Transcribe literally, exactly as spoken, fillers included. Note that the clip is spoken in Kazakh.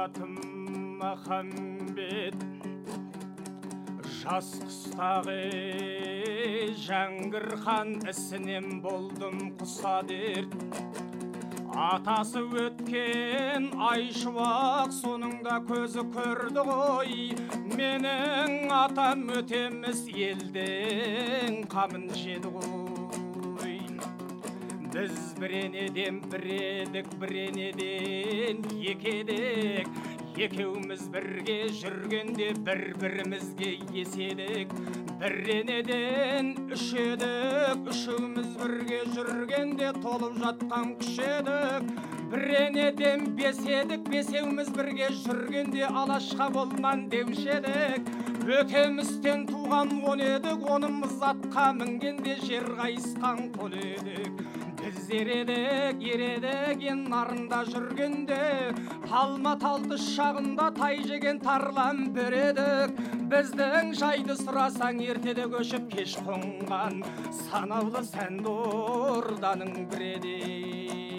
атым Махамбет, жас қыстағы Жәңгір хан ісінен болдым құса дерт. Атасы өткен айшуақ соныңда көзі көрді ғой. Менің атам өтеміз елдің қамын жеді ғой. Біз біренеден бір едік, біренеден екі едік. Екеуміз бірге жүргенде бір-бірімізге еседік. Біренеден үш едік, үшеуміз бірге жүргенде толып жатқан күш едік. Біренеден бес едік, бесеуміз бірге жүргенде алашқа болман деуші едік. Өтемізден туған он едік, онымыз атқа мінгенде жер қайысқан қол едік. Біз ередік, ередік, ен нарында жүргенде, талма-талды шағында тай жеген тарлан бередік. Біздің жайды сұрасаң ертеде көшіп кеш қонған, санаулы сәнді орданың біредік.